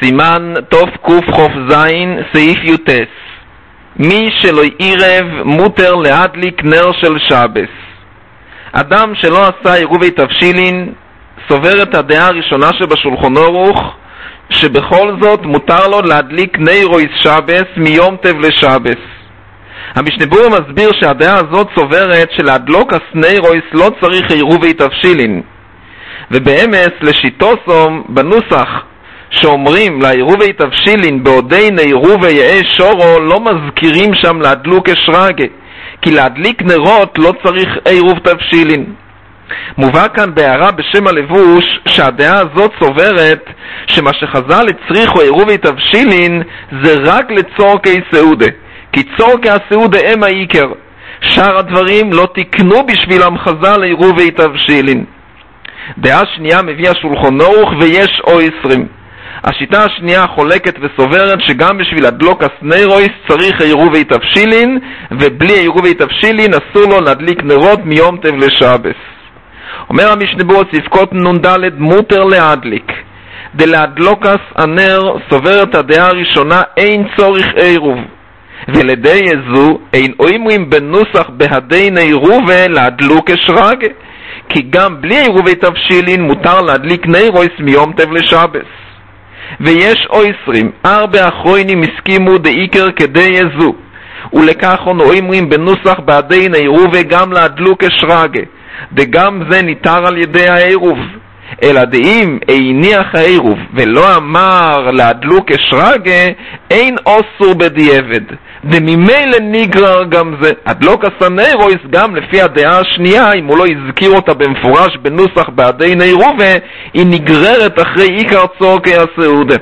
סימן תוף קוף חוף זין סעיף יוטס. מי שלא עירב מותר להדליק נר של שבס. אדם שלא עשה עירובי תבשילין סובר את הדעה הראשונה שבשולחן ערוך שבכל זאת מותר לו להדליק נרויס שבס מיום טב לשבס. המשנה ברורה מסביר שהדעה הזאת סוברת שלהדלוק הסנרויס לא צריך עירובי תבשילין, ובאמס לשיטוסום בנוסח שאומרים לעירובי תבשילין בעודי נעירובי יאה שורו לא מזכירים שם להדלוק אשרגה, כי להדליק נרות לא צריך עירוב תבשילין. מובא כאן בהערה בשם הלבוש שהדעה הזאת סוברת שמה שחז"ל הצריכו עירובי תבשילין זה רק לצורכי סעודה, כי צורכי הסעודה הם העיקר. שאר הדברים לא תקנו בשבילם חז"ל עירובי תבשילין. דעה שנייה מביא השולחן ערוך ויש או 20. השיטה השנייה חולקת וסוברת שגם בשביל הדלוק הסנרויס צריך עירובי תבשילין, ובלי עירובי תבשילין אסור לו להדליק נרות מיום טב לשבס. אומר המשנה ברורה ספקות נ"ד מותר להדליק. דלהדלוקס הנר סוברת הדעה הראשונה אין צורך עירוב, ולדי זו אין אומרים בנוסח בהדי נעירובה להדלוק אשרגה, כי גם בלי עירובי תבשילין מותר להדליק נרויס מיום טב לשבס. ויש או 20 ארבע אחרונים הסכימו דעיקר כדי זו, ולכך אומרים בנוסח בהדי נעירובה גם להדלוק אשרגה, וגם זה ניתר על ידי העירוב. אלא דאם הניח העירוב ולא אמר להדלוק אשרגה אין אוסור בדיעבד, דממילא נגרר גם זה. הדלוק הסנרויס גם לפי הדעה השנייה, אם הוא לא הזכיר אותה במפורש בנוסח בעדי נעירובה, היא נגררת אחרי עיקר צורכי הסעודה.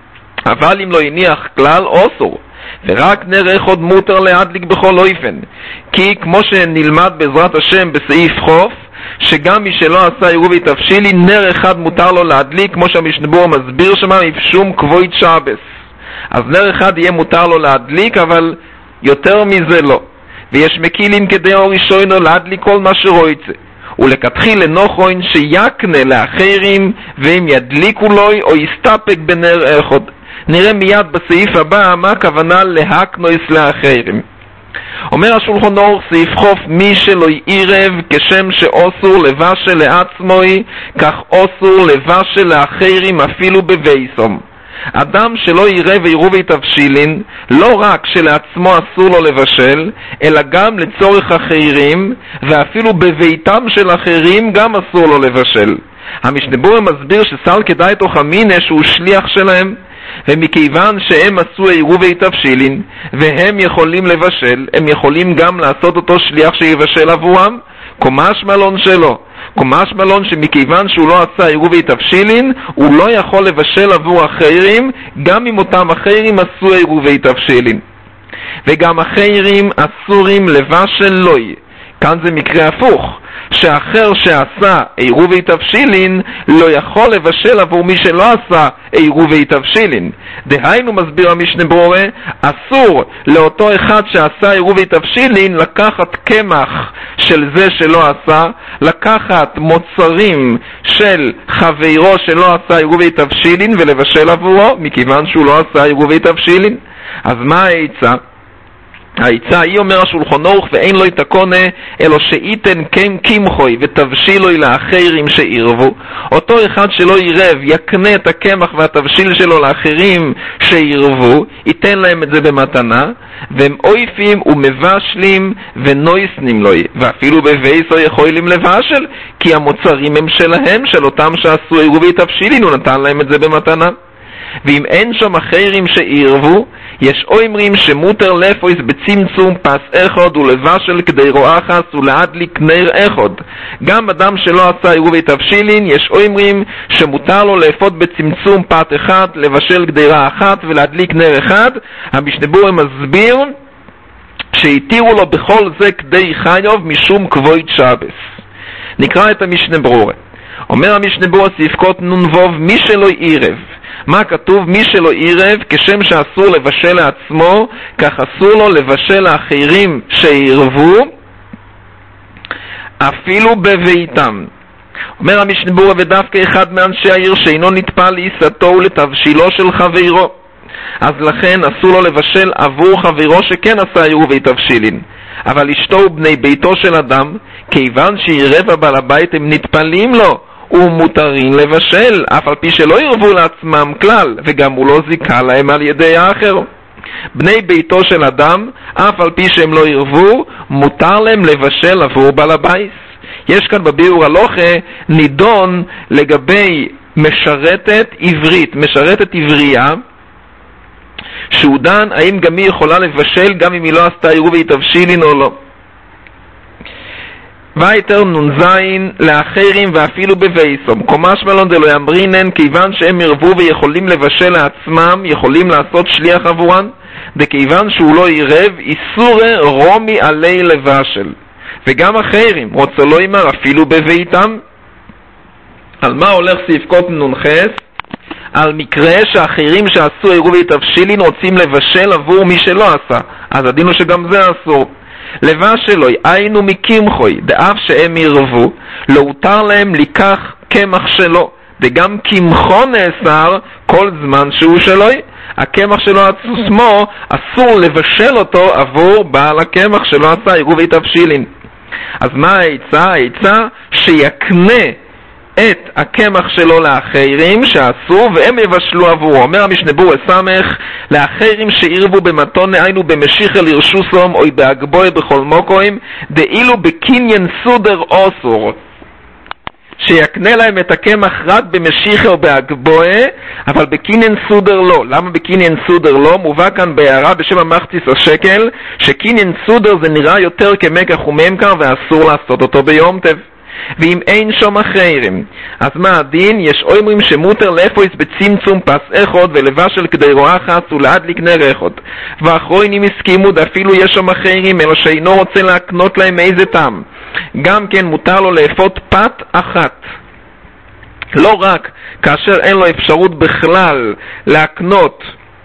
אבל אם לא הניח כלל אוסור, ורק נר אחד מותר להדליק בכל אופן, כי כמו שנלמד בעזרת השם בסעיף חוף, שגם מי שלא עשה עירובי תבשילין נר אחד מותר לו להדליק, כמו שהמשנה ברורה מסביר שמה מפשום כבוד שבס. אז נר אחד יהיה מותר לו להדליק, אבל יותר מזה לא. ויש מקילין כדי אור ראשונו להדליק כל מה שרויצה, ולכתחיל לנוכוין שיקנה לאחרים והם ידליקו לו או יסתפק בנר אחד. נראה מיד בסעיף הבא מה הכוונה להקנויס לאחרים. אומר השולחן ערוך סעיף חוף מי שלא עירב כשם שאוסור לבשל לעצמוי כך אוסור לבשל לאחרים אפילו בבייסום. אדם שלא עירב עירובי תבשילין לא רק שלעצמו אסור לו לבשל, אלא גם לצורך אחרים, ואפילו בביתם של אחרים גם אסור לו לבשל. המשנה ברורה מסביר שסל כדאי תוך אמינא שהוא שליח שלהם, ומכיוון שהם עשו עירובי תבשילין והם יכולים לבשל, הם יכולים גם לעשות אותו שליח שיבשל עבורם. קומש מלון שלו, קומש מלון שמכיוון שהוא לא עשה עירובי תבשילין הוא לא יכול לבשל עבור אחרים, גם אם אותם אחרים עשו עירובי תבשילין. וגם אחרים אסורים לבשל לוי. כאן זה מקרה הפוך, שאחר שעשה עירובי תבשילין לא יכול לבשל עבור מי שלא עשה עירובי תבשילין. דהיינו מסביר המשנה ברורה, אסור לאותו אחד שעשה עירובי תבשילין לקחת קמח של זה שלא עשה, לקחת מוצרים של חברו שלא עשה עירובי תבשילין ולבשל עבורו, מכיוון שהוא לא עשה עירובי תבשילין. אז מה העצה? העצה היא אומר השולחן ערוך ואין לו יתקונה אלו שאיתן כן קמחוי ותבשילוי לאחרים שעירבו. אותו אחד שלא עירב יקנה את הקמח והתבשיל שלו לאחרים שעירבו, ייתן להם את זה במתנה, והם אויפים ומבשלים ונויסנים לוי, ואפילו בבייסו יכולים לבשל, כי המוצרים הם שלהם, של אותם שעשו עירובי תבשילין, הוא נתן להם את זה במתנה. ואם אין שם אחרים שעירבו, יש אומרים שמותר לפויס בצמצום פס אחד ולבשל כדי רואחס ולהדליק נר אחד. גם אדם שלא עשה עירובי תבשילין, יש אומרים שמותר לו לאפות בצמצום פת אחד, לבשל גדירה אחת ולהדליק נר אחד. המשנה ברורה מסביר שהתירו לו בכל זה כדי חיוב משום כבוד שבס. נקרא את המשנה ברורה. אומר המשנה ברורה ספקות נ"ו מי שלא עירב. מה כתוב? מי שלא עירב כשם שאסור לבשל לעצמו כך אסור לו לבשל לאחרים שעירבו אפילו בביתם. אומר המשנה ברורה, ודווקא אחד מאנשי העיר שאינו נטפל לעיסתו ולתבשילו של חברו, אז לכן אסור לו לבשל עבור חברו שכן עשה עירובי תבשילין. אבל אשתו ובני ביתו של אדם, כיוון שעירב הבעל הבית הם נטפלים לו ומותרים לבשל, אף על פי שלא ירבו לעצמם כלל, וגם הוא לא זיכה להם על ידי האחר. בני ביתו של אדם, אף על פי שהם לא ירבו, מותר להם לבשל עבור בעל הבית. יש כאן בביאור הלוכה נידון לגבי משרתת עברית, משרתת עברייה, שהוא דן האם גם היא יכולה לבשל גם אם היא לא עשתה עירובי תבשילין או לא. ויתר נונזין לאחרים ואפילו בבייסום קומש מלון דלו ימרינן, כיוון שהם ירבו ויכולים לבשל לעצמם, יכולים לעשות שליח עבורן, דכיוון שהוא לא ירב איסורי רומי עלי לבשל. וגם אחרים רוצה לא ימר אפילו בביתם. על מה הולך סעיפקות נונחס? על מקרה שאחרים שעשו עירובי תבשילין רוצים לבשל עבור מי שלא עשה, אז הדין הוא שגם זה אסור. לבשלוי היינו מקמחוי, דאף שהם ירבו, לא הותר להם לקח קמח שלו, וגם קמחו נאסר כל זמן שהוא שלוי. הקמח שלו עצמו אסור לבשל אותו עבור בעל הקמח שלו עשה עירובי תבשילין. אז מה העצה? העצה שיקנה את הקמח שלו לאחרים שעשו והם יבשלו עבורו. אומר המשנה ברורה סמך, לאחרים שעירבו במתון היינו במשיחה לרשוסום או בהגבוה בכל מוקוים, דאילו בקניין סודר אוסור, שיקנה להם את הקמח רק במשיחה או בהגבוה, אבל בקניין סודר לא. למה בקניין סודר לא? מובא כאן בהערה בשם המחציס השקל, שקניין סודר זה נראה יותר כמקח וממכר ואסור לעשות אותו ביום טב. ואם אין שום אחרים, אז מה הדין? יש אומרים שמותר לאפויס בצמצום פס אחד ולבשל כדי רואחס ולהדליק נר אחד, ואחרונים הסכימו אפילו יש שום אחרים אלא שאינו רוצה להקנות להם איזה טעם, גם כן מותר לו לאפות פת אחת, לא רק כאשר אין לו אפשרות בכלל להקנות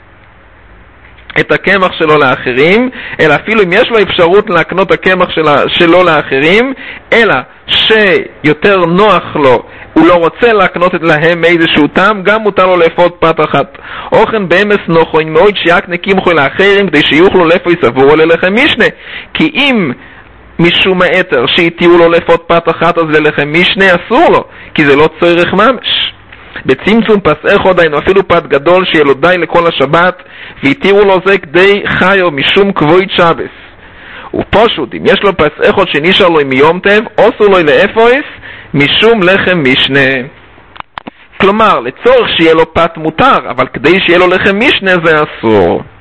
את הקמח שלו לאחרים, אלא אפילו אם יש לו אפשרות להקנות הקמח שלו לאחרים, אלא שיותר נוח לו, הוא לא רוצה להקנות להם איזשהו טעם, גם מותר לו לאפות פת אחת. אוכן באמס נוחו מאוד שיקנה קמחו לאחרים כדי שיוכלו לאפוי סבור ללחם משנה, כי אם משום היתר שהתירו לו לאפות פת אחת אז ללחם משנה אסור לו, כי זה לא צורך ממש. בצמצום פס אחד היינו אפילו פת גדול שיהיה לו די לכל השבת, והתירו לו זה כדי חיו משום כבוד שבס. ופשוט אם יש לו פס אחד שנשאר לו מיום טב, אסור לו לאפויס משום לחם משנה. כלומר לצורך שיהיה לו פת מותר, אבל כדי שיהיה לו לחם משנה זה אסור.